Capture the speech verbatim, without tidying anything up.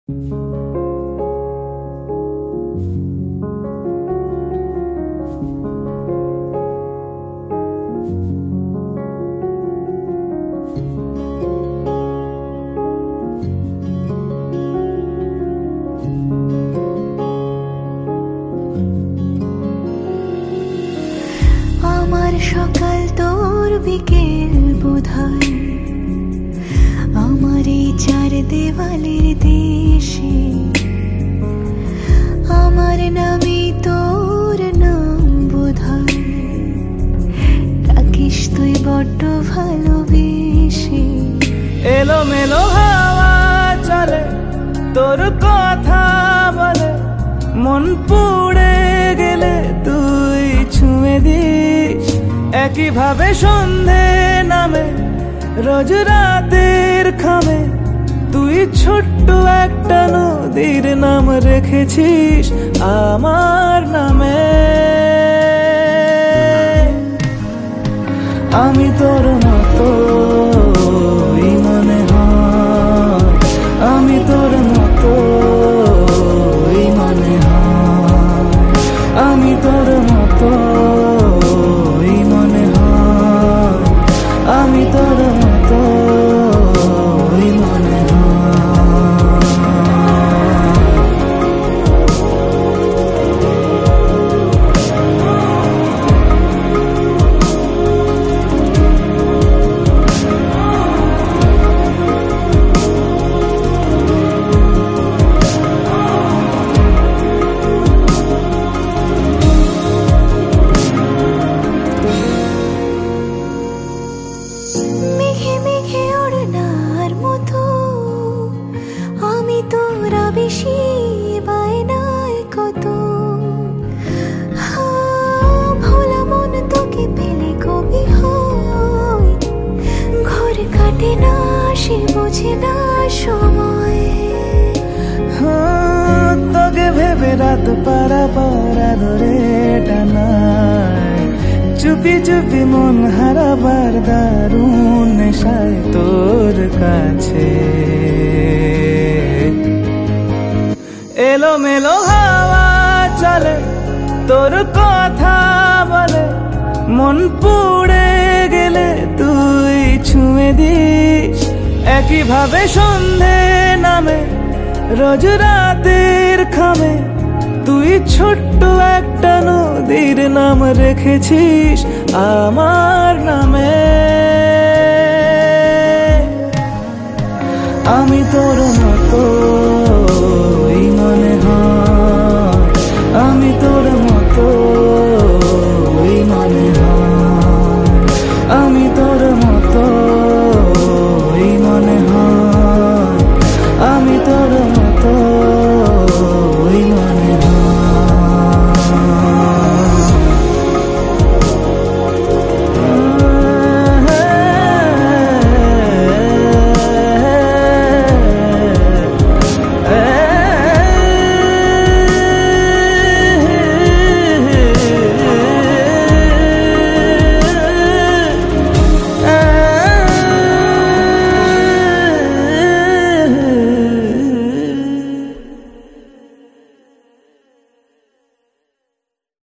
আমার সকাল তোর বিকেল বোধহয় আমার এই চার দেওয়ালের দেশে, আমার নামই তোর নাম বোধহয়, ডাকিস তুই বড্ড ভালোবেসে। এলো মেলো হাওয়া চলে তোর কথা বলে, মন পুড়ে গেলে তুই ছুঁয়ে দিস। একই ভাবে সন্ধে নামে রোজ রাতের খামে, তুই ছোট্ট একটা নদীর নাম রেখেছিস আমার নামে। আমি তোর মতো মনে হয়, আমি তোর মতো মনে হয়, আমি তোর মতো মনে হয়, আমি তোর মতো মনে হয়। মেঘে মেঘে ওড়নার মতো আমি তোরা বেশি বায়নায় কত, ভোলা মন তোকে পেলে কবি হয়, ঘর কাটে না সে বোঝে না সময়। তোকে ভেবে রাত পারা পারা ধরে টানায়, চুপি চুপি মন হারাবার দারুণ নেশায় তোর কাছে। এলো মেলো হাওয়া চলে তোর কথা বলে, মন পুড়ে গেলে তুই ছুঁয়ে দিস। একই ভাবে সন্ধে নামে রোজ রাতের খামে, তুই ছোট্ট একটা নদীর নাম রেখেছিস আমার নামে। আমি তোর মতো